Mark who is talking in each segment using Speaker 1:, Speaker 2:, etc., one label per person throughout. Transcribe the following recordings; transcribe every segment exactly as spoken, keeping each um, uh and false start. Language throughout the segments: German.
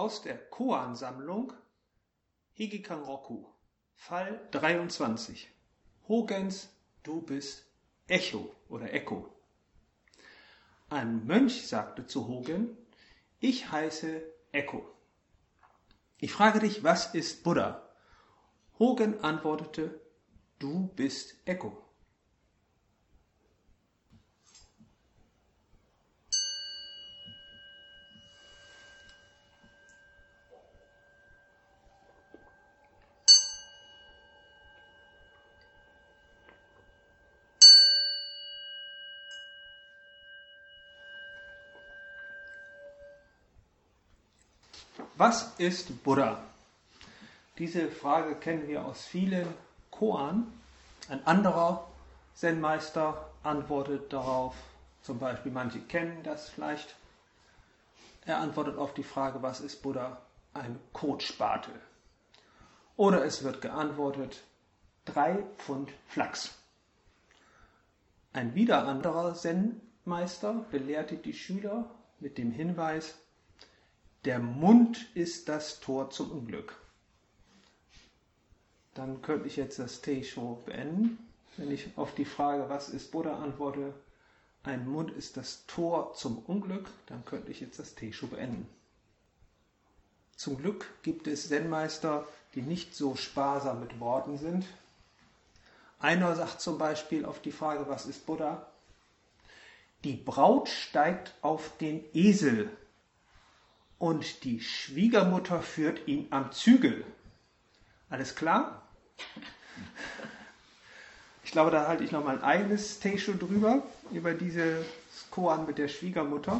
Speaker 1: aus der Koan-Sammlung Hikikan-Roku, Fall dreiundzwanzig. Hogens, du bist Echo oder Echo. Ein Mönch sagte zu Hogen: Ich heiße Echo. Ich frage dich, was ist Buddha? Hogen antwortete: Du bist Echo. Was ist Buddha? Diese Frage kennen wir aus vielen Koan. Ein anderer Zen-Meister antwortet darauf, zum Beispiel, manche kennen das vielleicht. Er antwortet auf die Frage, was ist Buddha? Ein Kotspatel. Oder es wird geantwortet, drei Pfund Flachs. Ein wieder anderer Zen-Meister belehrte die Schüler mit dem Hinweis: Der Mund ist das Tor zum Unglück. Dann könnte ich jetzt das Teisho beenden, wenn ich auf die Frage, was ist Buddha, antworte, ein Mund ist das Tor zum Unglück, dann könnte ich jetzt das Teisho beenden. Zum Glück gibt es Zen-Meister, die nicht so sparsam mit Worten sind. Einer sagt zum Beispiel auf die Frage, was ist Buddha? Die Braut steigt auf den Esel und die Schwiegermutter führt ihn am Zügel. Alles klar? Ich glaube, da halte ich noch mal ein eigenes Teisho drüber, über dieses Koan mit der Schwiegermutter.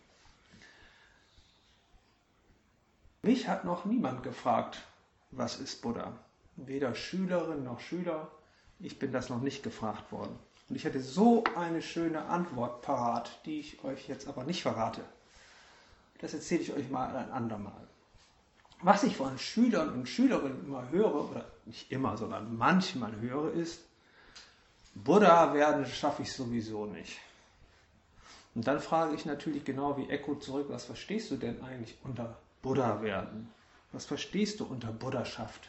Speaker 1: Mich hat noch niemand gefragt, was ist Buddha? Weder Schülerin noch Schüler. Ich bin das noch nicht gefragt worden. Und ich hätte so eine schöne Antwort parat, die ich euch jetzt aber nicht verrate. Das erzähle ich euch mal ein andermal. Was ich von Schülern und Schülerinnen immer höre, oder nicht immer, sondern manchmal höre, ist, Buddha werden schaffe ich sowieso nicht. Und dann frage ich natürlich genau wie Echo zurück, was verstehst du denn eigentlich unter Buddha werden? Was verstehst du unter Buddhaschaft?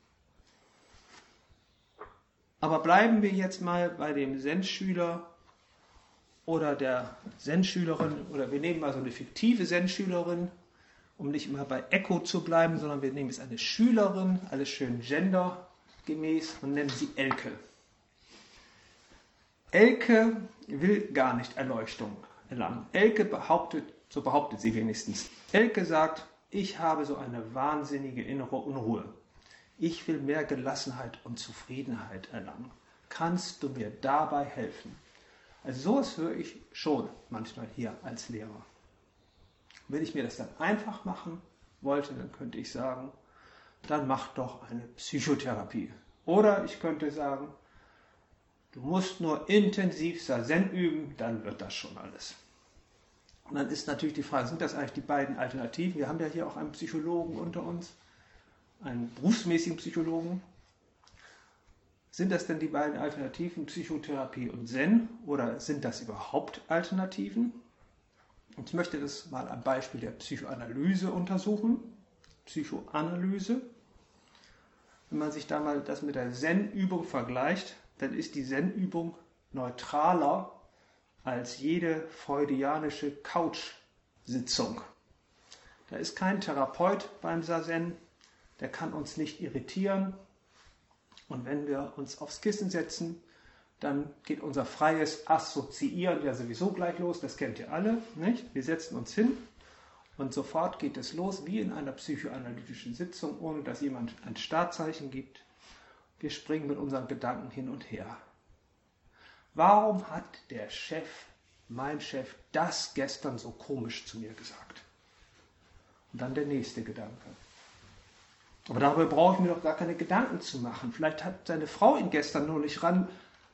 Speaker 1: Aber bleiben wir jetzt mal bei dem Zen-Schüler oder der Zen-Schülerin, oder wir nehmen mal so eine fiktive Zen-Schülerin, um nicht immer bei Echo zu bleiben, sondern wir nehmen jetzt eine Schülerin, alles schön gendergemäß, und nennen sie Elke. Elke will gar nicht Erleuchtung erlangen. Elke behauptet, so behauptet sie wenigstens, Elke sagt, ich habe so eine wahnsinnige innere Unruhe. Ich will mehr Gelassenheit und Zufriedenheit erlangen. Kannst du mir dabei helfen? Also sowas höre ich schon manchmal hier als Lehrer. Wenn ich mir das dann einfach machen wollte, dann könnte ich sagen, dann mach doch eine Psychotherapie. Oder ich könnte sagen, du musst nur intensiv Zen üben, dann wird das schon alles. Und dann ist natürlich die Frage, sind das eigentlich die beiden Alternativen? Wir haben ja hier auch einen Psychologen unter uns, einen berufsmäßigen Psychologen. Sind das denn die beiden Alternativen, Psychotherapie und Zen? Oder sind das überhaupt Alternativen? Und ich möchte das mal am Beispiel der Psychoanalyse untersuchen. Psychoanalyse. Wenn man sich da mal das mit der Zen-Übung vergleicht, dann ist die Zen-Übung neutraler als jede freudianische Couch-Sitzung. Da ist kein Therapeut beim Zazen, der kann uns nicht irritieren. Und wenn wir uns aufs Kissen setzen, dann geht unser freies Assoziieren ja sowieso gleich los, das kennt ihr alle, nicht? Wir setzen uns hin und sofort geht es los, wie in einer psychoanalytischen Sitzung, ohne dass jemand ein Startzeichen gibt. Wir springen mit unseren Gedanken hin und her. Warum hat der Chef, mein Chef, das gestern so komisch zu mir gesagt? Und dann der nächste Gedanke. Aber darüber brauche ich mir doch gar keine Gedanken zu machen. Vielleicht hat seine Frau ihn gestern nur nicht ran.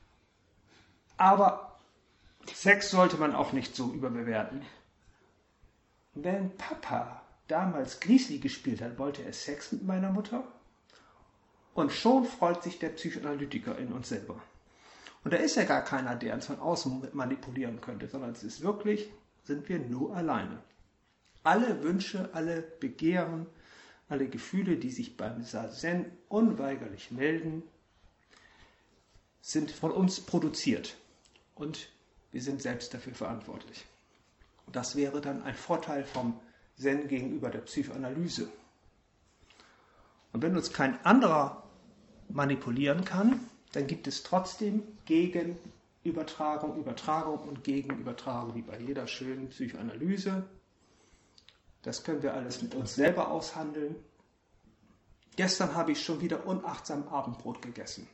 Speaker 1: Aber Sex sollte man auch nicht so überbewerten. Wenn Papa damals Grizzly gespielt hat, wollte er Sex mit meiner Mutter? Und schon freut sich der Psychoanalytiker in uns selber. Und da ist ja gar keiner, der uns von außen manipulieren könnte, sondern es ist wirklich, sind wir nur alleine. Alle Wünsche, alle Begehren, alle Gefühle, die sich beim Zazen unweigerlich melden, sind von uns produziert und wir sind selbst dafür verantwortlich. Das wäre dann ein Vorteil vom Zen gegenüber der Psychoanalyse. Und wenn uns kein anderer manipulieren kann, dann gibt es trotzdem Gegenübertragung, Übertragung und Gegenübertragung, wie bei jeder schönen Psychoanalyse. Das können wir alles mit uns selber aushandeln. Gestern habe ich schon wieder unachtsam Abendbrot gegessen.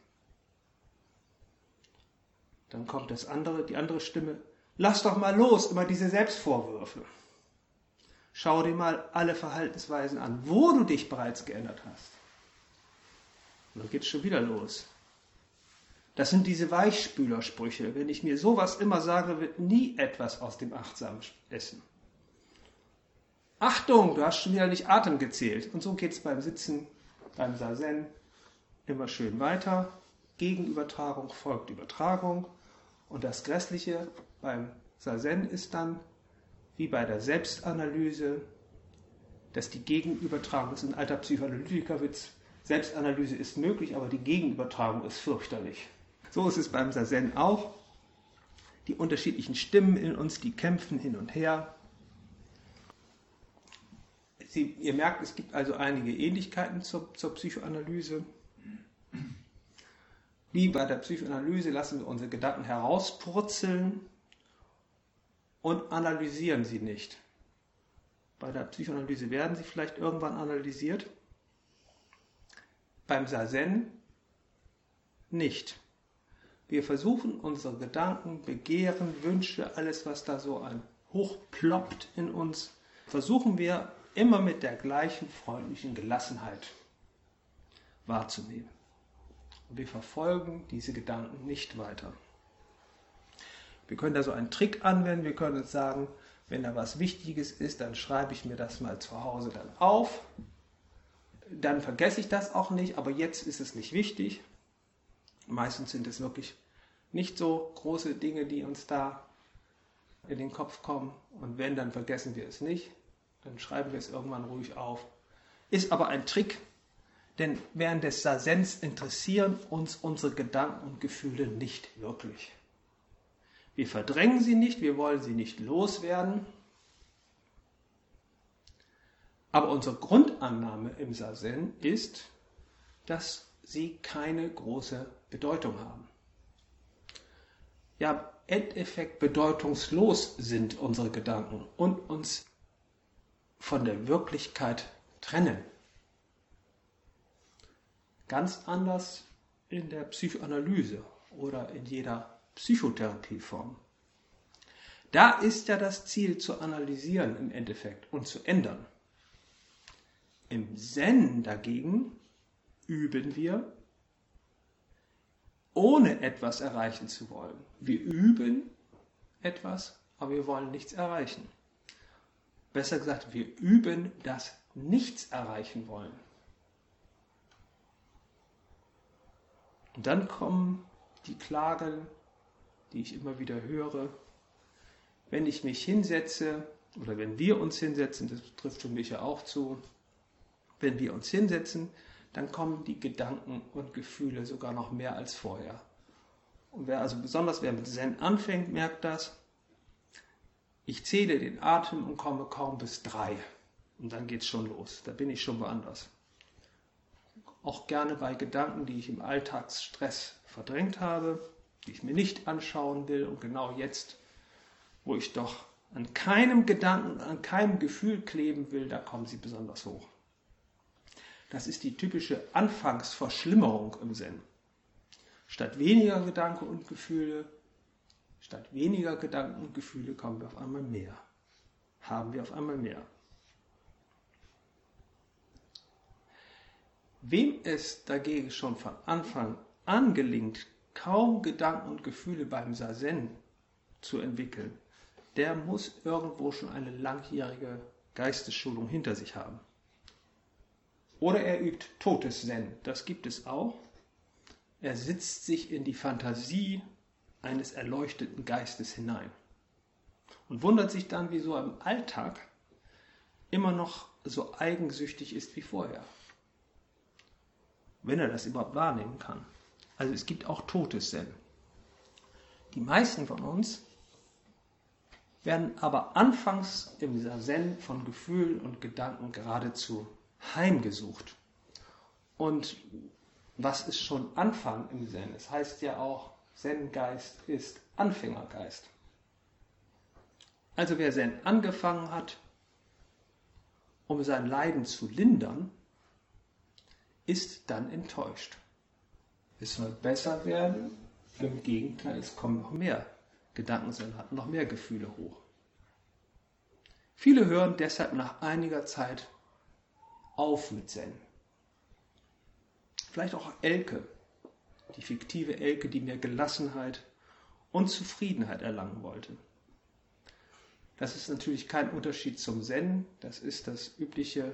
Speaker 1: Dann kommt das andere, die andere Stimme. Lass doch mal los, immer diese Selbstvorwürfe. Schau dir mal alle Verhaltensweisen an, wo du dich bereits geändert hast. Und dann geht es schon wieder los. Das sind diese Weichspülersprüche. Wenn ich mir sowas immer sage, wird nie etwas aus dem achtsamen Essen. Achtung, du hast schon wieder nicht Atem gezählt. Und so geht es beim Sitzen, beim Zazen immer schön weiter. Gegenübertragung folgt Übertragung. Und das Grässliche beim Zazen ist dann, wie bei der Selbstanalyse, dass die Gegenübertragung, das ist ein alter Psychoanalytikerwitz, Selbstanalyse ist möglich, aber die Gegenübertragung ist fürchterlich. So ist es beim Zazen auch. Die unterschiedlichen Stimmen in uns, die kämpfen hin und her. Sie, ihr merkt, es gibt also einige Ähnlichkeiten zur, zur Psychoanalyse. Wie bei der Psychoanalyse lassen wir unsere Gedanken herauspurzeln und analysieren sie nicht. Bei der Psychoanalyse werden sie vielleicht irgendwann analysiert. Beim Zazen nicht. Wir versuchen unsere Gedanken, Begehren, Wünsche, alles was da so an hochploppt in uns, versuchen wir immer mit der gleichen freundlichen Gelassenheit wahrzunehmen. Und wir verfolgen diese Gedanken nicht weiter. Wir können da so einen Trick anwenden, wir können uns sagen, wenn da was Wichtiges ist, dann schreibe ich mir das mal zu Hause dann auf. Dann vergesse ich das auch nicht, aber jetzt ist es nicht wichtig. Meistens sind es wirklich nicht so große Dinge, die uns da in den Kopf kommen. Und wenn, dann vergessen wir es nicht. Dann schreiben wir es irgendwann ruhig auf. Ist aber ein Trick, denn während des Zazens interessieren uns unsere Gedanken und Gefühle nicht wirklich. Wir verdrängen sie nicht, wir wollen sie nicht loswerden. Aber unsere Grundannahme im Zazen ist, dass sie keine große Bedeutung haben. Ja, im Endeffekt bedeutungslos sind unsere Gedanken und uns von der Wirklichkeit trennen. Ganz anders in der Psychoanalyse oder in jeder Psychotherapieform. Da ist ja das Ziel zu analysieren im Endeffekt und zu ändern. Im Zen dagegen üben wir, ohne etwas erreichen zu wollen. Wir üben etwas, aber wir wollen nichts erreichen. Besser gesagt, wir üben das Nichts erreichen wollen. Und dann kommen die Klagen, die ich immer wieder höre, wenn ich mich hinsetze, oder wenn wir uns hinsetzen, das trifft für mich ja auch zu, wenn wir uns hinsetzen, dann kommen die Gedanken und Gefühle sogar noch mehr als vorher. Und wer also besonders wer mit Zen anfängt, merkt das. Ich zähle den Atem und komme kaum bis drei. Und dann geht es schon los. Da bin ich schon woanders. Auch gerne bei Gedanken, die ich im Alltagsstress verdrängt habe, die ich mir nicht anschauen will. Und genau jetzt, wo ich doch an keinem Gedanken, an keinem Gefühl kleben will, da kommen sie besonders hoch. Das ist die typische Anfangsverschlimmerung im Zen. Statt weniger Gedanken und Gefühle, statt weniger Gedanken und Gefühle kommen wir auf einmal mehr. Haben wir auf einmal mehr. Wem es dagegen schon von Anfang an gelingt, kaum Gedanken und Gefühle beim Zazen zu entwickeln, der muss irgendwo schon eine langjährige Geistesschulung hinter sich haben. Oder er übt totes Zen, das gibt es auch. Er sitzt sich in die Fantasie eines erleuchteten Geistes hinein und wundert sich dann, wieso im Alltag immer noch so eigensüchtig ist wie vorher. Wenn er das überhaupt wahrnehmen kann. Also es gibt auch totes Zen. Die meisten von uns werden aber anfangs im Zen von Gefühlen und Gedanken geradezu heimgesucht. Und was ist schon Anfang im Zen? Es heißt ja auch, Zen-Geist ist Anfängergeist. Also wer Zen angefangen hat, um sein Leiden zu lindern, ist dann enttäuscht. Es soll besser werden, im Gegenteil, es kommen noch mehr Gedanken, hat noch mehr Gefühle hoch. Viele hören deshalb nach einiger Zeit auf mit Zen. Vielleicht auch Elke, die fiktive Elke, die mehr Gelassenheit und Zufriedenheit erlangen wollte. Das ist natürlich kein Unterschied zum Zen, das ist das übliche,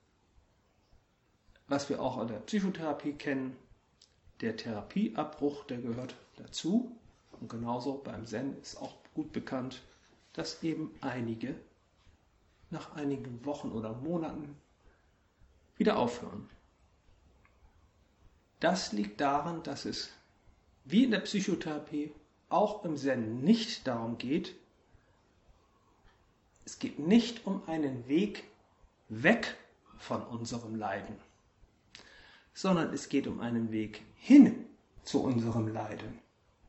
Speaker 1: was wir auch in der Psychotherapie kennen. Der Therapieabbruch, der gehört dazu. Und genauso beim Zen ist auch gut bekannt, dass eben einige nach einigen Wochen oder Monaten wieder aufhören. Das liegt daran, dass es wie in der Psychotherapie auch im Zen nicht darum geht, es geht nicht um einen Weg weg von unserem Leiden, sondern es geht um einen Weg hin zu unserem Leiden.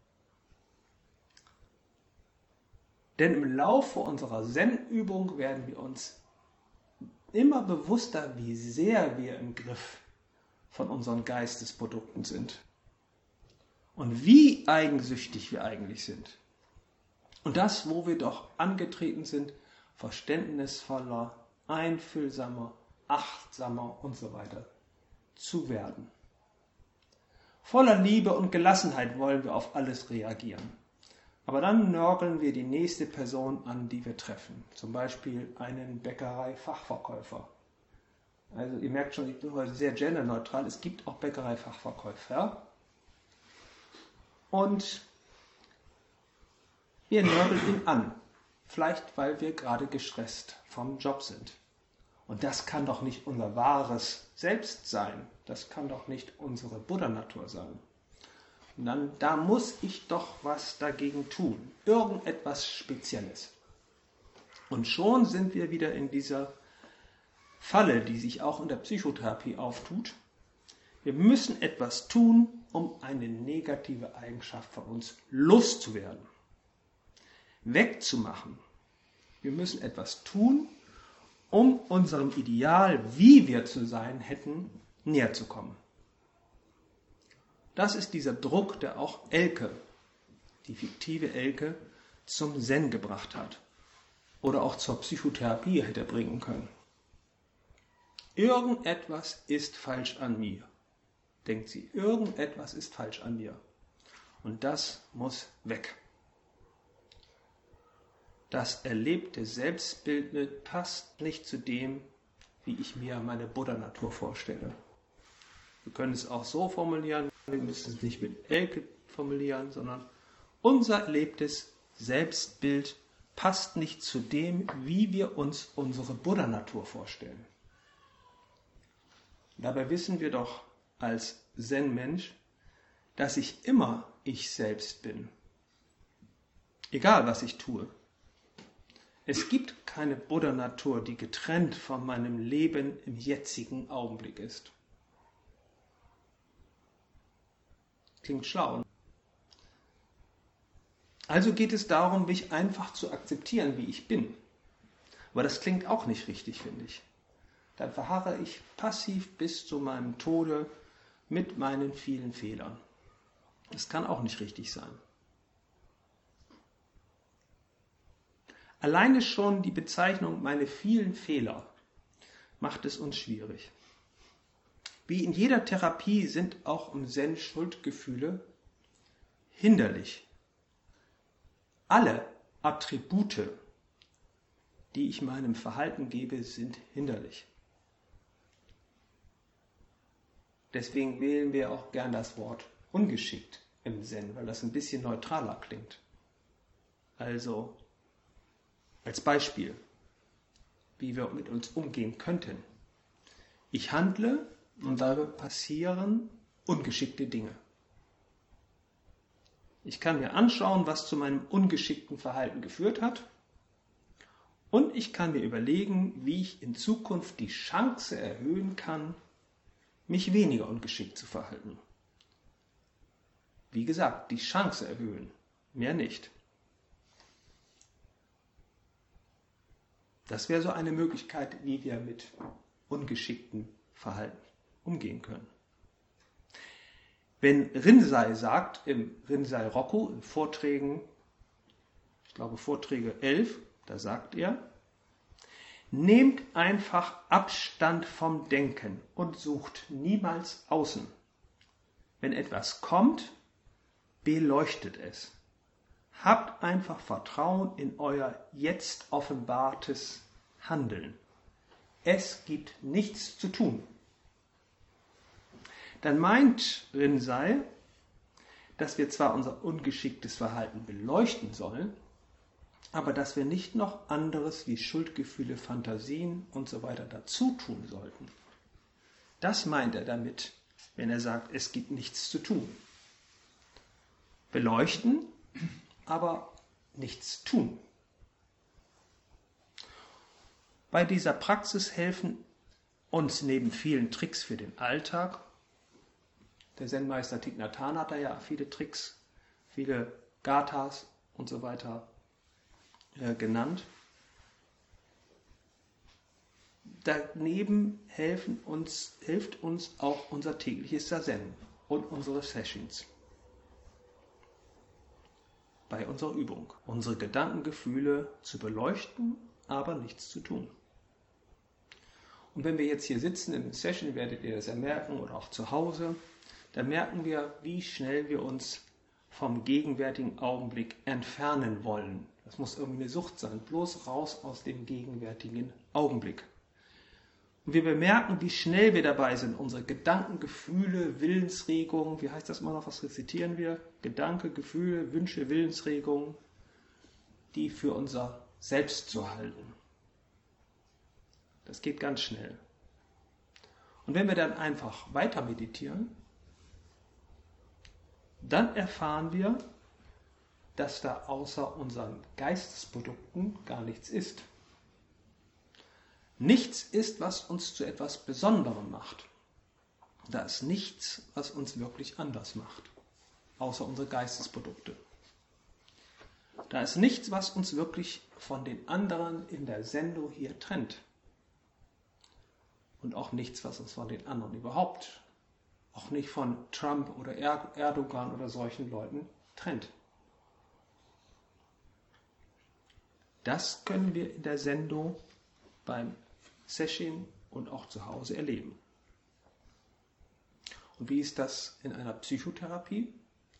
Speaker 1: Denn im Laufe unserer Zen-Übung werden wir uns immer bewusster, wie sehr wir im Griff von unseren Geistesprodukten sind. Und wie eigensüchtig wir eigentlich sind. Und das, wo wir doch angetreten sind, verständnisvoller, einfühlsamer, achtsamer und so weiter zu werden. Voller Liebe und Gelassenheit wollen wir auf alles reagieren. Aber dann nörgeln wir die nächste Person an, die wir treffen. Zum Beispiel einen Bäckerei-Fachverkäufer. Also ihr merkt schon, ich bin heute sehr genderneutral. Es gibt auch Bäckerei-Fachverkäufer. Und wir nörgeln ihn an. Vielleicht, weil wir gerade gestresst vom Job sind. Und das kann doch nicht unser wahres Selbst sein. Das kann doch nicht unsere Buddha-Natur sein. Und dann, da muss ich doch was dagegen tun. Irgendetwas Spezielles. Und schon sind wir wieder in dieser Falle, die sich auch in der Psychotherapie auftut. Wir müssen etwas tun, um eine negative Eigenschaft von uns loszuwerden. Wegzumachen. Wir müssen etwas tun, um unserem Ideal, wie wir zu sein hätten, näher zu kommen. Das ist dieser Druck, der auch Elke, die fiktive Elke, zum Zen gebracht hat. Oder auch zur Psychotherapie hätte bringen können. Irgendetwas ist falsch an mir, denkt sie. Irgendetwas ist falsch an mir. Und das muss weg. Das erlebte Selbstbild passt nicht zu dem, wie ich mir meine Buddha-Natur vorstelle. Wir können es auch so formulieren, wir müssen es nicht mit Elke formulieren, sondern unser erlebtes Selbstbild passt nicht zu dem, wie wir uns unsere Buddha-Natur vorstellen. Dabei wissen wir doch als Zen-Mensch, dass ich immer ich selbst bin. Egal, was ich tue. Es gibt keine Buddha-Natur, die getrennt von meinem Leben im jetzigen Augenblick ist. Klingt schlau. Also geht es darum, mich einfach zu akzeptieren, wie ich bin. Aber das klingt auch nicht richtig, finde ich. Dann verharre ich passiv bis zu meinem Tode mit meinen vielen Fehlern. Das kann auch nicht richtig sein. Alleine schon die Bezeichnung meine vielen Fehler macht es uns schwierig. Wie in jeder Therapie sind auch im Zen Schuldgefühle hinderlich. Alle Attribute, die ich meinem Verhalten gebe, sind hinderlich. Deswegen wählen wir auch gern das Wort ungeschickt im Zen, weil das ein bisschen neutraler klingt. Also, als Beispiel. wie wir mit uns umgehen könnten. Ich handle und dabei passieren ungeschickte Dinge. Ich kann mir anschauen, was zu meinem ungeschickten Verhalten geführt hat, und ich kann mir überlegen, wie ich in Zukunft die Chance erhöhen kann, mich weniger ungeschickt zu verhalten. Wie gesagt, die Chance erhöhen, mehr nicht. Das wäre so eine Möglichkeit, wie wir mit ungeschicktem Verhalten umgehen können. Wenn Rinzai sagt, im Rinzai Roku, in Vorträgen, ich glaube Vorträge elf, da sagt er, nehmt einfach Abstand vom Denken und sucht niemals außen. Wenn etwas kommt, beleuchtet es. Habt einfach Vertrauen in euer jetzt offenbartes Handeln. Es gibt nichts zu tun. Dann meint Rinzai, dass wir zwar unser ungeschicktes Verhalten beleuchten sollen, aber dass wir nicht noch anderes wie Schuldgefühle, Fantasien und so weiter dazu tun sollten. Das meint er damit, wenn er sagt, es gibt nichts zu tun. Beleuchten, aber nichts tun. Bei dieser Praxis helfen uns neben vielen Tricks für den Alltag, der Zen-Meister Thich Nhat Hanh hat da ja viele Tricks, viele Gathas und so weiter äh, genannt. Daneben helfen uns, hilft uns auch unser tägliches Zazen und unsere Sessions. Bei unserer Übung, unsere Gedankengefühle zu beleuchten, aber nichts zu tun. Und wenn wir jetzt hier sitzen in der Session, werdet ihr das ja merken, oder auch zu Hause, dann merken wir, wie schnell wir uns vom gegenwärtigen Augenblick entfernen wollen. Das muss irgendwie eine Sucht sein, bloß raus aus dem gegenwärtigen Augenblick. Und wir bemerken, wie schnell wir dabei sind, unsere Gedanken, Gefühle, Willensregungen, wie heißt das mal noch, was rezitieren wir? Gedanke, Gefühle, Wünsche, Willensregungen, die für unser Selbst zu halten. Das geht ganz schnell. Und wenn wir dann einfach weiter meditieren, dann erfahren wir, dass da außer unseren Geistesprodukten gar nichts ist. Nichts ist, was uns zu etwas Besonderem macht. Da ist nichts, was uns wirklich anders macht, außer unsere Geistesprodukte. Da ist nichts, was uns wirklich von den anderen in der Sendung hier trennt. Und auch nichts, was uns von den anderen überhaupt, auch nicht von Trump oder Erdogan oder solchen Leuten trennt. Das können wir in der Sendung beim Session und auch zu Hause erleben. Und wie ist das in einer Psychotherapie?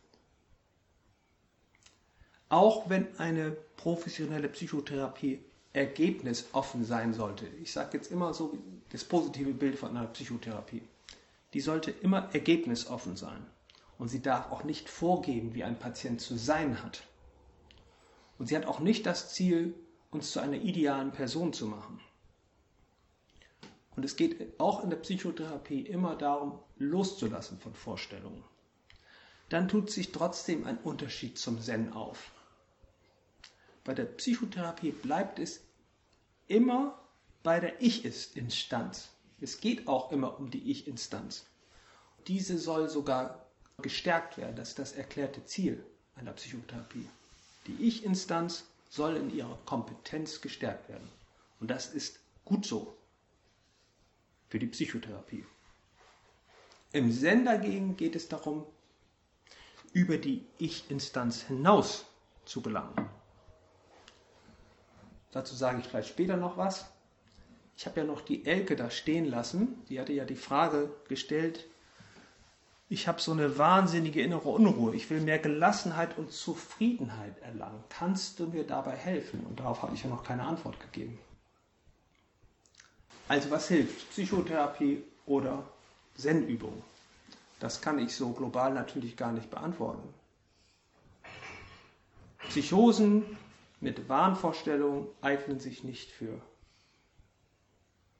Speaker 1: Auch wenn eine professionelle Psychotherapie ergebnisoffen sein sollte, ich sage jetzt immer so das positive Bild von einer Psychotherapie, die sollte immer ergebnisoffen sein. Und sie darf auch nicht vorgeben, wie ein Patient zu sein hat. Und sie hat auch nicht das Ziel, uns zu einer idealen Person zu machen. Und es geht auch in der Psychotherapie immer darum, loszulassen von Vorstellungen. Dann tut sich trotzdem ein Unterschied zum Zen auf. Bei der Psychotherapie bleibt es immer bei der Ich-Instanz. Es geht auch immer um die Ich-Instanz. Diese soll sogar gestärkt werden. Das ist das erklärte Ziel einer Psychotherapie. Die Ich-Instanz soll in ihrer Kompetenz gestärkt werden. Und das ist gut so für die Psychotherapie. Im Zen dagegen geht es darum, über die Ich-Instanz hinaus zu gelangen. Dazu sage ich vielleicht später noch was. Ich habe ja noch die Elke da stehen lassen. Die hatte ja die Frage gestellt, ich habe so eine wahnsinnige innere Unruhe. Ich will mehr Gelassenheit und Zufriedenheit erlangen. Kannst du mir dabei helfen? Und darauf habe ich ja noch keine Antwort gegeben. Also was hilft? Psychotherapie oder Zen-Übung? Das kann ich so global natürlich gar nicht beantworten. Psychosen mit Wahnvorstellungen eignen sich nicht für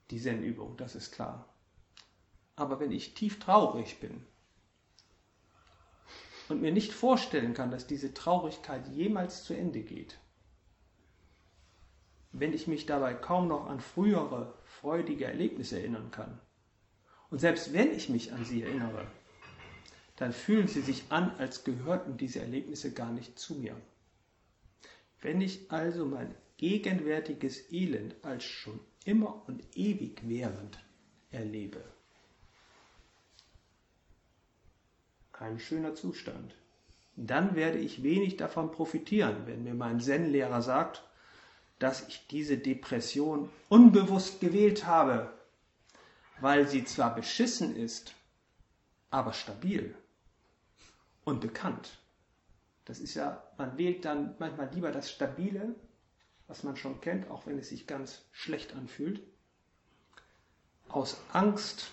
Speaker 1: die Zen-Übung, das ist klar. Aber wenn ich tief traurig bin und mir nicht vorstellen kann, dass diese Traurigkeit jemals zu Ende geht, wenn ich mich dabei kaum noch an frühere freudige Erlebnisse erinnern kann, und selbst wenn ich mich an sie erinnere, dann fühlen sie sich an, als gehörten diese Erlebnisse gar nicht zu mir. Wenn ich also mein gegenwärtiges Elend als schon immer und ewig während erlebe, kein schöner Zustand, dann werde ich wenig davon profitieren, wenn mir mein Zen-Lehrer sagt, dass ich diese Depression unbewusst gewählt habe, weil sie zwar beschissen ist, aber stabil und bekannt. Das ist ja, man wählt dann manchmal lieber das Stabile, was man schon kennt, auch wenn es sich ganz schlecht anfühlt, aus Angst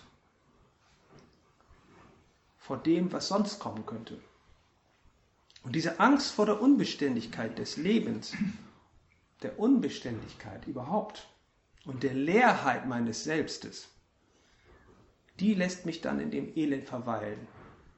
Speaker 1: vor dem, was sonst kommen könnte. Und diese Angst vor der Unbeständigkeit des Lebens, der Unbeständigkeit überhaupt und der Leerheit meines Selbstes, die lässt mich dann in dem Elend verweilen.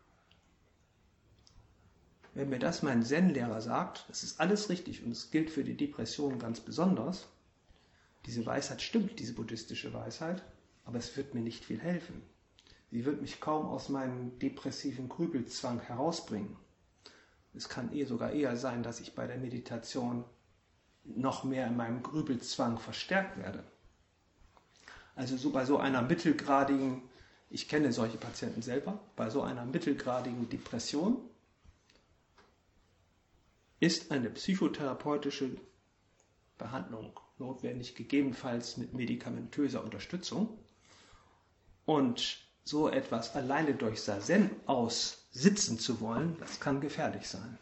Speaker 1: Wenn mir das mein Zen-Lehrer sagt, das ist alles richtig und es gilt für die Depression ganz besonders, diese Weisheit stimmt, diese buddhistische Weisheit, aber es wird mir nicht viel helfen. Sie wird mich kaum aus meinem depressiven Grübelzwang herausbringen. Es kann eh sogar eher sein, dass ich bei der Meditation noch mehr in meinem Grübelzwang verstärkt werde. Also so bei so einer mittelgradigen, ich kenne solche Patienten selber, bei so einer mittelgradigen Depression ist eine psychotherapeutische Behandlung notwendig, gegebenenfalls mit medikamentöser Unterstützung. Und so etwas alleine durch Zazen aussitzen zu wollen, das kann gefährlich sein.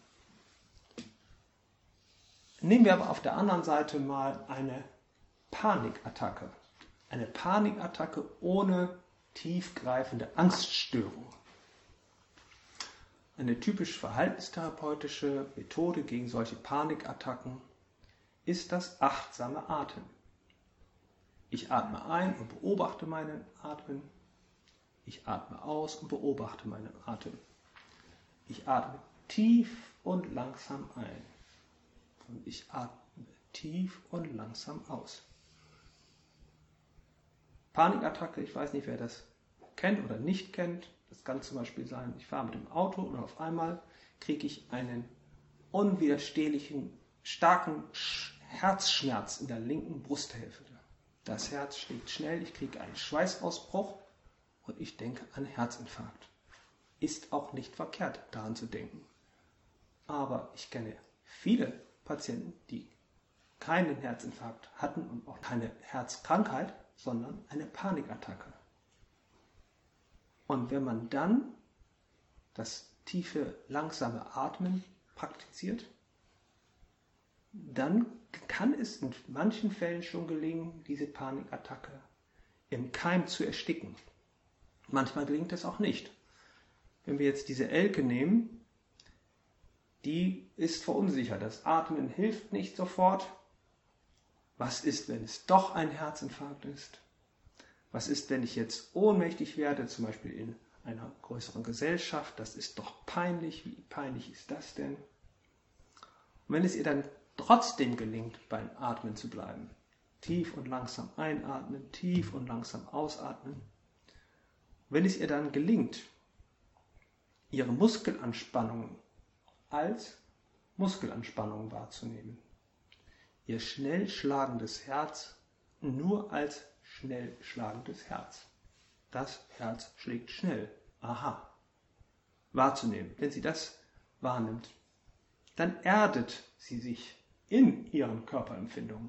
Speaker 1: Nehmen wir aber auf der anderen Seite mal eine Panikattacke. Eine Panikattacke ohne tiefgreifende Angststörung. Eine typisch verhaltenstherapeutische Methode gegen solche Panikattacken ist das achtsame Atmen. Ich atme ein und beobachte meinen Atmen. Ich atme aus und beobachte meinen Atem. Ich atme tief und langsam ein. Und ich atme tief und langsam aus. Panikattacke, ich weiß nicht, wer das kennt oder nicht kennt. Das kann zum Beispiel sein, ich fahre mit dem Auto und auf einmal kriege ich einen unwiderstehlichen, starken Herzschmerz in der linken Brusthälfte. Das Herz schlägt schnell, ich kriege einen Schweißausbruch und ich denke an Herzinfarkt. Ist auch nicht verkehrt, daran zu denken. Aber ich kenne viele Patienten, die keinen Herzinfarkt hatten und auch keine Herzkrankheit, sondern eine Panikattacke. Und wenn man dann das tiefe, langsame Atmen praktiziert, dann kann es in manchen Fällen schon gelingen, diese Panikattacke im Keim zu ersticken. Manchmal gelingt es auch nicht. Wenn wir jetzt diese Elke nehmen, die ist verunsichert. Das Atmen hilft nicht sofort. Was ist, wenn es doch ein Herzinfarkt ist? Was ist, wenn ich jetzt ohnmächtig werde, zum Beispiel in einer größeren Gesellschaft? Das ist doch peinlich. Wie peinlich ist das denn? Und wenn es ihr dann trotzdem gelingt, beim Atmen zu bleiben, tief und langsam einatmen, tief und langsam ausatmen, wenn es ihr dann gelingt, ihre Muskelanspannung als Muskelanspannung wahrzunehmen, ihr schnell schlagendes Herz nur als schnell schlagendes Herz. Das Herz schlägt schnell. Aha. Wahrzunehmen. Wenn sie das wahrnimmt, dann erdet sie sich in ihren Körperempfindungen.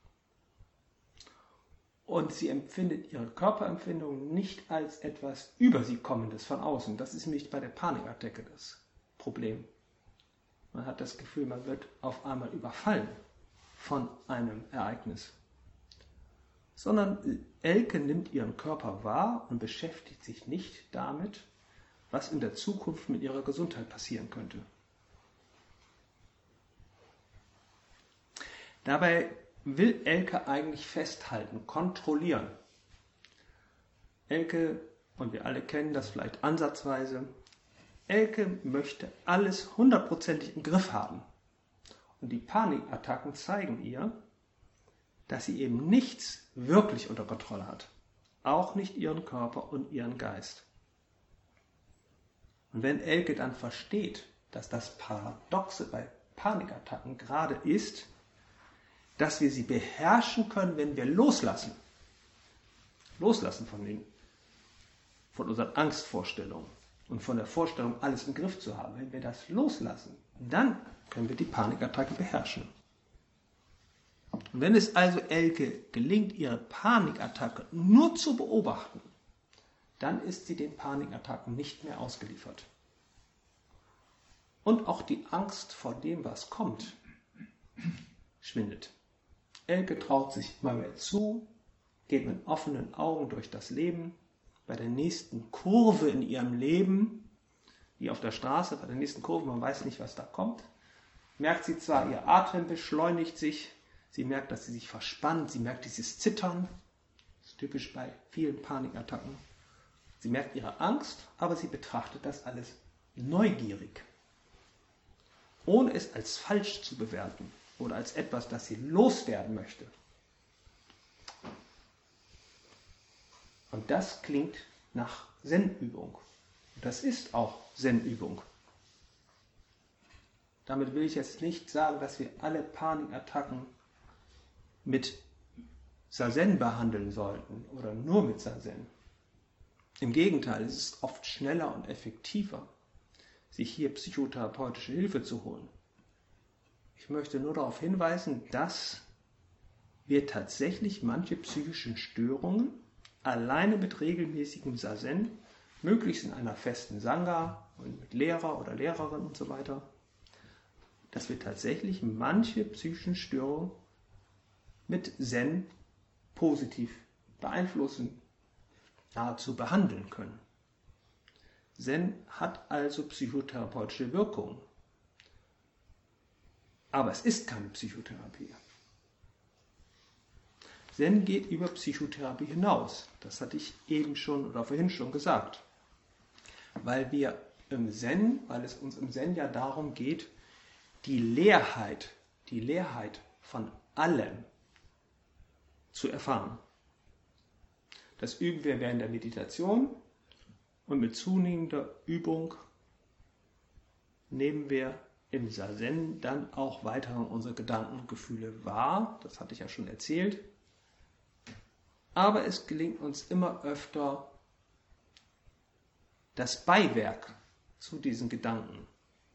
Speaker 1: Und sie empfindet ihre Körperempfindungen nicht als etwas über sie Kommendes von außen. Das ist nämlich bei der Panikattacke das Problem. Man hat das Gefühl, man wird auf einmal überfallen von einem Ereignis. Sondern Elke nimmt ihren Körper wahr und beschäftigt sich nicht damit, was in der Zukunft mit ihrer Gesundheit passieren könnte. Dabei will Elke eigentlich festhalten, kontrollieren. Elke, und wir alle kennen das vielleicht ansatzweise, Elke möchte alles hundertprozentig im Griff haben. Und die Panikattacken zeigen ihr, dass sie eben nichts wirklich unter Kontrolle hat. Auch nicht ihren Körper und ihren Geist. Und wenn Elke dann versteht, dass das Paradoxe bei Panikattacken gerade ist, dass wir sie beherrschen können, wenn wir loslassen. Loslassen von, den, von unseren Angstvorstellungen und von der Vorstellung, alles im Griff zu haben. Wenn wir das loslassen, dann können wir die Panikattacke beherrschen. Und wenn es also Elke gelingt, ihre Panikattacke nur zu beobachten, dann ist sie den Panikattacken nicht mehr ausgeliefert. Und auch die Angst vor dem, was kommt, schwindet. Elke traut sich immer mehr zu, geht mit offenen Augen durch das Leben. Bei der nächsten Kurve in ihrem Leben, wie auf der Straße, bei der nächsten Kurve, man weiß nicht, was da kommt, merkt sie zwar, ihr Atem beschleunigt sich, sie merkt, dass sie sich verspannt, sie merkt dieses Zittern, das ist typisch bei vielen Panikattacken. Sie merkt ihre Angst, aber sie betrachtet das alles neugierig, ohne es als falsch zu bewerten oder als etwas, das sie loswerden möchte. Und das klingt nach Zen-Übung. Und das ist auch Zen-Übung. Damit will ich jetzt nicht sagen, dass wir alle Panikattacken mit Zazen behandeln sollten oder nur mit Zazen. Im Gegenteil, es ist oft schneller und effektiver, sich hier psychotherapeutische Hilfe zu holen. Ich möchte nur darauf hinweisen, dass wir tatsächlich manche psychischen Störungen alleine mit regelmäßigem Zazen, möglichst in einer festen Sangha und mit Lehrer oder Lehrerin und so weiter, dass wir tatsächlich manche psychischen Störungen mit Zen positiv beeinflussen, nahezu behandeln können. Zen hat also psychotherapeutische Wirkung. Aber es ist keine Psychotherapie. Zen geht über Psychotherapie hinaus. Das hatte ich eben schon oder vorhin schon gesagt. Weil wir im Zen, weil es uns im Zen ja darum geht, die Leerheit, die Leerheit von allem zu erfahren. Das üben wir während der Meditation und mit zunehmender Übung nehmen wir im Zazen dann auch weiter unsere Gedanken und Gefühle wahr. Das hatte ich ja schon erzählt. Aber es gelingt uns immer öfter, das Beiwerk zu diesen Gedanken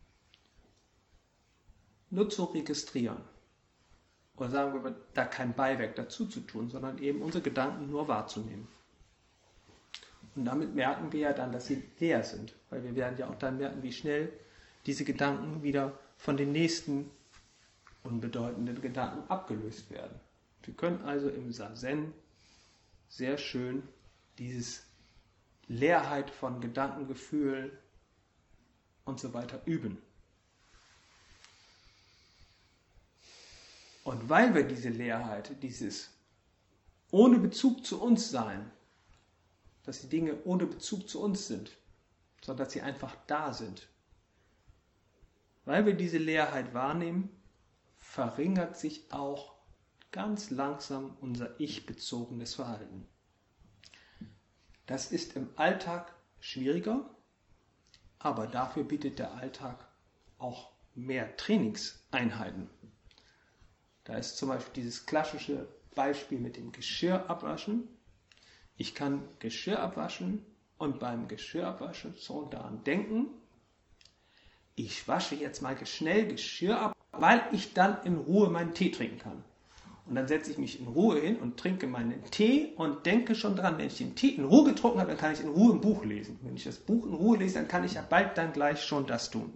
Speaker 1: nur zu registrieren. Oder sagen wir, da kein Beiwerk dazu zu tun, sondern eben unsere Gedanken nur wahrzunehmen. Und damit merken wir ja dann, dass sie leer sind. Weil wir werden ja auch dann merken, wie schnell diese Gedanken wieder von den nächsten unbedeutenden Gedanken abgelöst werden. Wir können also im Zazen sehr schön dieses Leerheit von Gedanken, Gefühlen und so weiter üben. Und weil wir diese Leerheit, dieses ohne Bezug zu uns sein, dass die Dinge ohne Bezug zu uns sind, sondern dass sie einfach da sind, weil wir diese Leerheit wahrnehmen, verringert sich auch ganz langsam unser ich-bezogenes Verhalten. Das ist im Alltag schwieriger, aber dafür bietet der Alltag auch mehr Trainingseinheiten. Da ist zum Beispiel dieses klassische Beispiel mit dem Geschirr abwaschen. Ich kann Geschirr abwaschen und beim Geschirr abwaschen so daran denken, ich wasche jetzt mal schnell Geschirr ab, weil ich dann in Ruhe meinen Tee trinken kann. Und dann setze ich mich in Ruhe hin und trinke meinen Tee und denke schon dran, wenn ich den Tee in Ruhe getrunken habe, dann kann ich in Ruhe ein Buch lesen. Wenn ich das Buch in Ruhe lese, dann kann ich ja bald dann gleich schon das tun.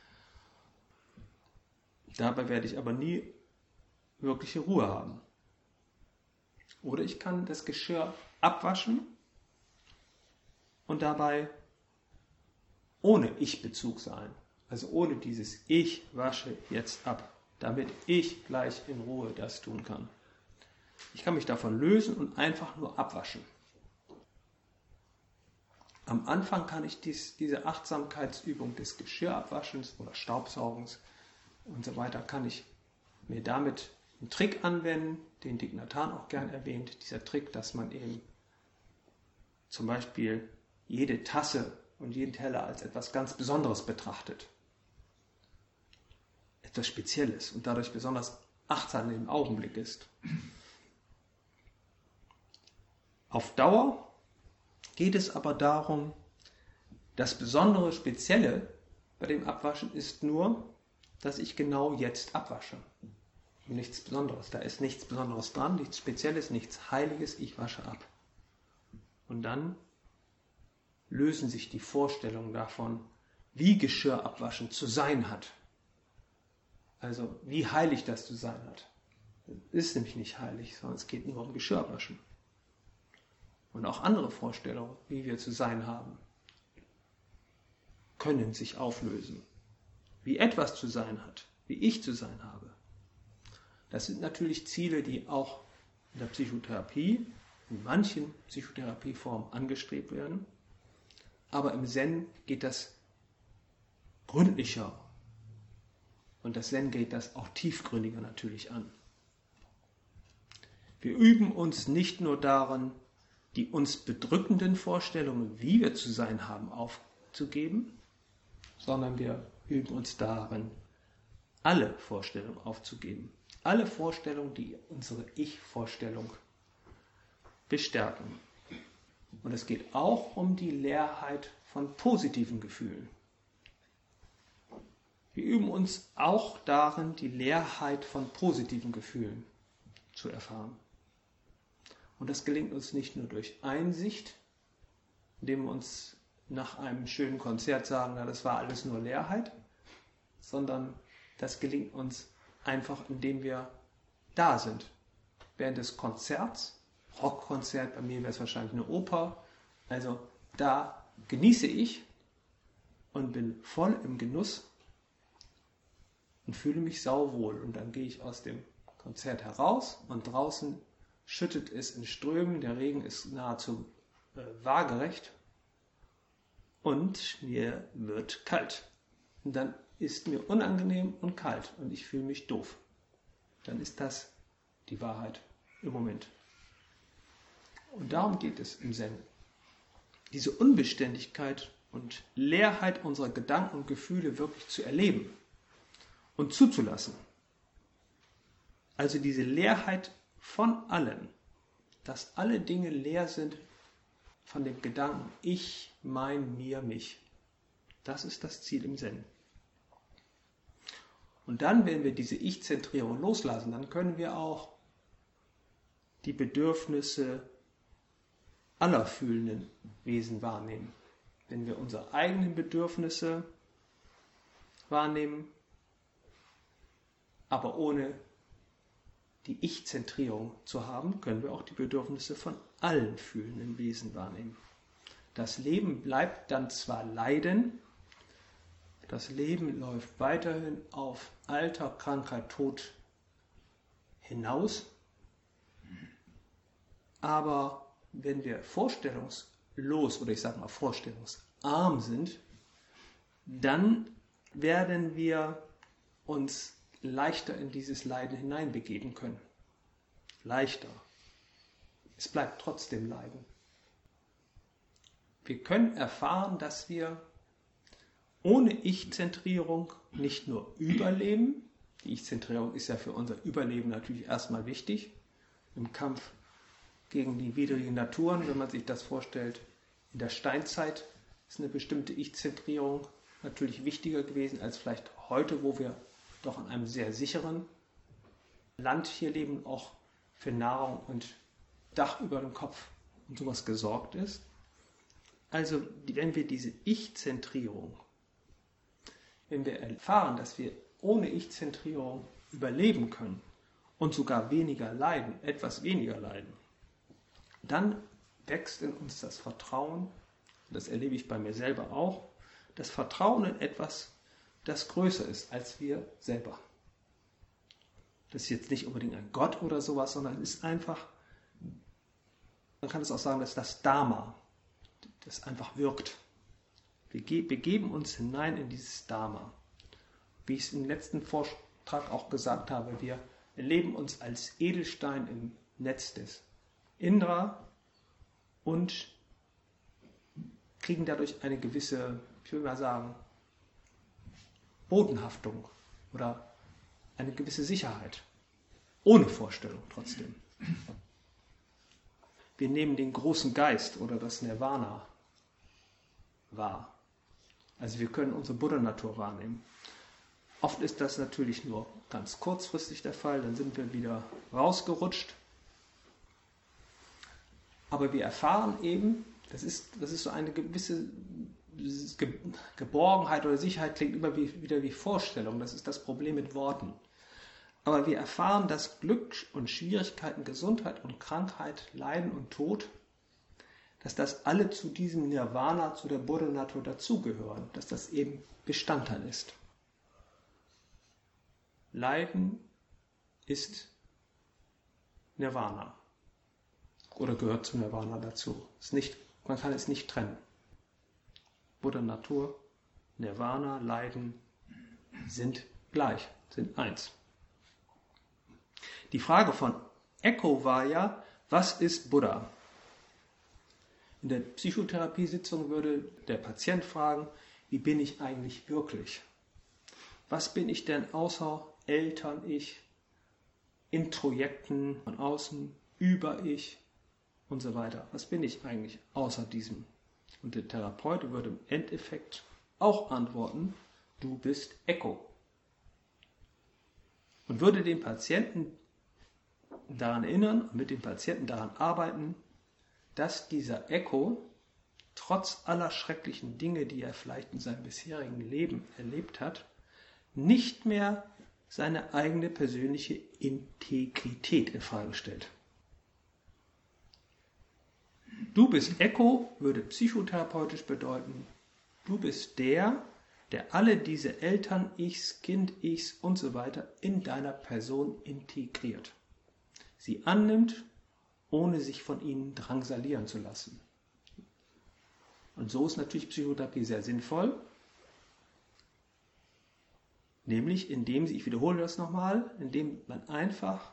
Speaker 1: Dabei werde ich aber nie wirkliche Ruhe haben. Oder ich kann das Geschirr abwaschen und dabei ohne Ich-Bezug sein. Also ohne dieses Ich wasche jetzt ab, damit ich gleich in Ruhe das tun kann. Ich kann mich davon lösen und einfach nur abwaschen. Am Anfang kann ich dies, diese Achtsamkeitsübung des Geschirrabwaschens oder Staubsaugens und so weiter, kann ich mir damit einen Trick anwenden, den Thich Nhat Hanh auch gern erwähnt, dieser Trick, dass man eben zum Beispiel jede Tasse und jeden Teller als etwas ganz Besonderes betrachtet. Etwas Spezielles und dadurch besonders achtsam im Augenblick ist. Auf Dauer geht es aber darum, das Besondere, Spezielle bei dem Abwaschen ist nur, dass ich genau jetzt abwasche. Nichts Besonderes. Da ist nichts Besonderes dran, nichts Spezielles, nichts Heiliges. Ich wasche ab. Und dann lösen sich die Vorstellungen davon, wie Geschirrabwaschen zu sein hat. Also wie heilig das zu sein hat. Es ist nämlich nicht heilig, sondern es geht nur um Geschirrabwaschen. Und auch andere Vorstellungen, wie wir zu sein haben, können sich auflösen. Wie etwas zu sein hat, wie ich zu sein habe. Das sind natürlich Ziele, die auch in der Psychotherapie, in manchen Psychotherapieformen angestrebt werden. Aber im Zen geht das gründlicher. Und das Zen geht das auch tiefgründiger natürlich an. Wir üben uns nicht nur darin, die uns bedrückenden Vorstellungen, wie wir zu sein haben, aufzugeben, sondern wir üben uns darin, alle Vorstellungen aufzugeben. Alle Vorstellungen, die unsere Ich-Vorstellung bestärken. Und es geht auch um die Leerheit von positiven Gefühlen. Wir üben uns auch darin, die Leerheit von positiven Gefühlen zu erfahren. Und das gelingt uns nicht nur durch Einsicht, indem wir uns nach einem schönen Konzert sagen, na, das war alles nur Leerheit, sondern das gelingt uns einfach, indem wir da sind. Während des Konzerts, Rockkonzert, bei mir wäre es wahrscheinlich eine Oper, also da genieße ich und bin voll im Genuss und fühle mich sauwohl. Und dann gehe ich aus dem Konzert heraus und draußen schüttet es in Strömen, der Regen ist nahezu äh, waagerecht und mir wird kalt. Und dann ist mir unangenehm und kalt und ich fühle mich doof. Dann ist das die Wahrheit im Moment. Und darum geht es im Zen. Diese Unbeständigkeit und Leerheit unserer Gedanken und Gefühle wirklich zu erleben und zuzulassen. Also diese Leerheit von allem, dass alle Dinge leer sind von dem Gedanken ich, mein, mir, mich. Das ist das Ziel im Zen. Und dann, wenn wir diese Ich-Zentrierung loslassen, dann können wir auch die Bedürfnisse aller fühlenden Wesen wahrnehmen. Wenn wir unsere eigenen Bedürfnisse wahrnehmen, aber ohne die Ich-Zentrierung zu haben, können wir auch die Bedürfnisse von allen fühlenden Wesen wahrnehmen. Das Leben bleibt dann zwar Leiden, das Leben läuft weiterhin auf Alter, Krankheit, Tod hinaus, aber wenn wir vorstellungslos oder ich sage mal vorstellungsarm sind, dann werden wir uns leichter in dieses Leiden hineinbegeben können. Leichter. Es bleibt trotzdem Leiden. Wir können erfahren, dass wir ohne Ich-Zentrierung nicht nur überleben. Die Ich-Zentrierung ist ja für unser Überleben natürlich erstmal wichtig. Im Kampf gegen die widrigen Naturen, wenn man sich das vorstellt, in der Steinzeit ist eine bestimmte Ich-Zentrierung natürlich wichtiger gewesen als vielleicht heute, wo wir doch in einem sehr sicheren Land hier leben, auch für Nahrung und Dach über dem Kopf und sowas gesorgt ist. Also wenn wir diese Ich-Zentrierung, wenn wir erfahren, dass wir ohne Ich-Zentrierung überleben können und sogar weniger leiden, etwas weniger leiden, dann wächst in uns das Vertrauen, das erlebe ich bei mir selber auch, das Vertrauen in etwas, das größer ist als wir selber. Das ist jetzt nicht unbedingt ein Gott oder sowas, sondern es ist einfach, man kann es auch sagen, dass das Dharma, das einfach wirkt. Wir ge- begeben uns hinein in dieses Dharma. Wie ich es im letzten Vortrag auch gesagt habe, wir erleben uns als Edelstein im Netz des Indra und kriegen dadurch eine gewisse, ich will mal sagen, Bodenhaftung oder eine gewisse Sicherheit. Ohne Vorstellung trotzdem. Wir nehmen den großen Geist oder das Nirvana wahr. Also wir können unsere Buddha-Natur wahrnehmen. Oft ist das natürlich nur ganz kurzfristig der Fall, dann sind wir wieder rausgerutscht. Aber wir erfahren eben, das ist, das ist so eine gewisse Ge- Geborgenheit oder Sicherheit, klingt immer wie, wieder wie Vorstellung, das ist das Problem mit Worten. Aber wir erfahren, dass Glück und Schwierigkeiten, Gesundheit und Krankheit, Leiden und Tod, dass das alle zu diesem Nirvana, zu der Buddha-Natur dazugehören, dass das eben Bestandteil ist. Leiden ist Nirvana oder gehört zum Nirvana dazu. Ist nicht, man kann es nicht trennen. Buddha-Natur, Nirvana, Leiden sind gleich, sind eins. Die Frage von Eco war ja, was ist Buddha? In der Psychotherapiesitzung würde der Patient fragen, wie bin ich eigentlich wirklich? Was bin ich denn außer Eltern, ich, Introjekten von außen, über ich und so weiter? Was bin ich eigentlich außer diesem? Und der Therapeut würde im Endeffekt auch antworten, du bist Echo. Und würde den Patienten daran erinnern und mit dem Patienten daran arbeiten, dass dieser Echo trotz aller schrecklichen Dinge, die er vielleicht in seinem bisherigen Leben erlebt hat, nicht mehr seine eigene persönliche Integrität in Frage stellt. Du bist Echo würde psychotherapeutisch bedeuten, du bist der, der alle diese Eltern-Ichs, Kind-Ichs und so weiter in deiner Person integriert. Sie annimmt, ohne sich von ihnen drangsalieren zu lassen. Und so ist natürlich Psychotherapie sehr sinnvoll, nämlich indem sie, ich wiederhole das nochmal, indem man einfach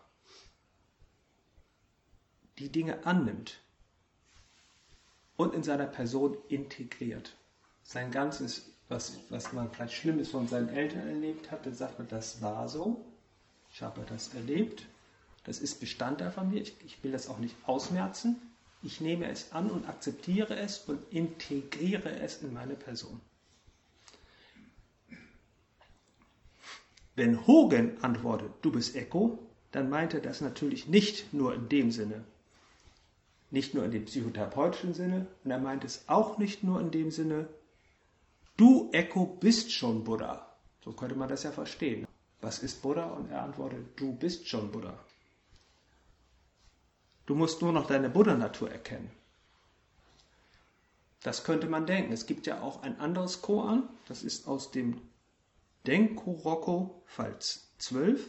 Speaker 1: die Dinge annimmt und in seiner Person integriert. Sein ganzes, was, was man vielleicht Schlimmes von seinen Eltern erlebt hat, dann sagt man, das war so, ich habe das erlebt, das ist Bestandteil von mir, ich, ich will das auch nicht ausmerzen, ich nehme es an und akzeptiere es und integriere es in meine Person. Wenn Hogan antwortet, du bist Echo, dann meint er das natürlich nicht nur in dem Sinne, nicht nur in dem psychotherapeutischen Sinne, und er meint es auch nicht nur in dem Sinne, du Echo bist schon Buddha. So könnte man das ja verstehen. Was ist Buddha? Und er antwortet, du bist schon Buddha. Du musst nur noch deine Buddha-Natur erkennen. Das könnte man denken. Es gibt ja auch ein anderes Koan, das ist aus dem Denko-Rokko, Fall zwölf.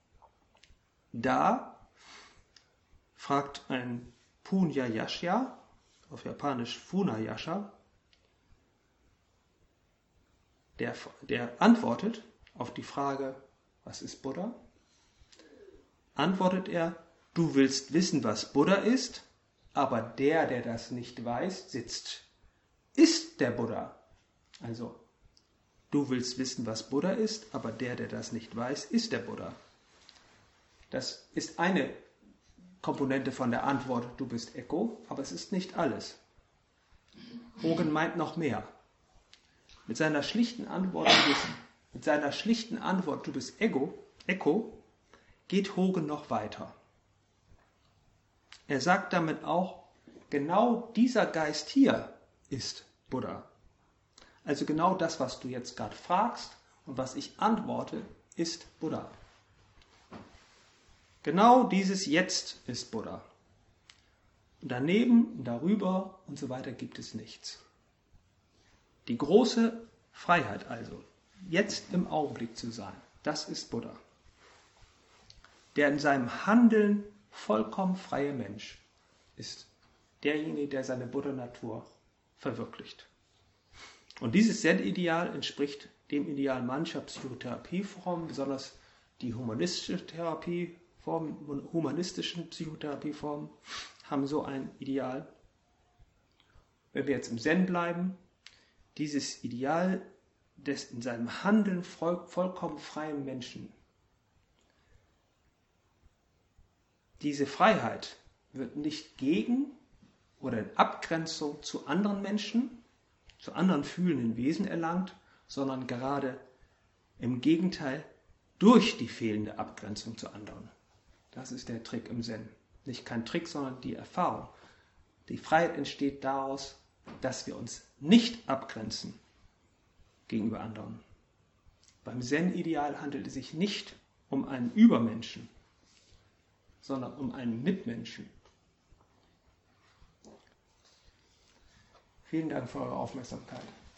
Speaker 1: Da fragt ein Punya-Yashya, auf Japanisch Funa-Yasha, der, der antwortet auf die Frage, was ist Buddha? Antwortet er, du willst wissen, was Buddha ist, aber der, der das nicht weiß, sitzt. Ist der Buddha. Also, du willst wissen, was Buddha ist, aber der, der das nicht weiß, ist der Buddha. Das ist eine Komponente von der Antwort, du bist Echo, aber es ist nicht alles. Hogan meint noch mehr. Mit seiner schlichten Antwort, du bist, mit seiner schlichten Antwort, du bist Ego, Echo, geht Hogan noch weiter. Er sagt damit auch, genau dieser Geist hier ist Buddha. Also genau das, was du jetzt gerade fragst und was ich antworte, ist Buddha. Genau dieses Jetzt ist Buddha. Und daneben, darüber und so weiter gibt es nichts. Die große Freiheit also, jetzt im Augenblick zu sein, das ist Buddha. Der in seinem Handeln vollkommen freie Mensch ist derjenige, der seine Buddha-Natur verwirklicht. Und dieses Zen-Ideal entspricht dem Ideal mancher Psychotherapieformen, besonders die humanistische Therapieform, humanistischen Psychotherapieformen haben so ein Ideal. Wenn wir jetzt im Zen bleiben, dieses Ideal des in seinem Handeln voll, vollkommen freien Menschen, diese Freiheit wird nicht gegen oder in Abgrenzung zu anderen Menschen, zu anderen fühlenden Wesen erlangt, sondern gerade im Gegenteil durch die fehlende Abgrenzung zu anderen. Das ist der Trick im Zen. Nicht kein Trick, sondern die Erfahrung. Die Freiheit entsteht daraus, dass wir uns nicht abgrenzen gegenüber anderen. Beim Zen-Ideal handelt es sich nicht um einen Übermenschen, sondern um einen Mitmenschen. Vielen Dank für eure Aufmerksamkeit.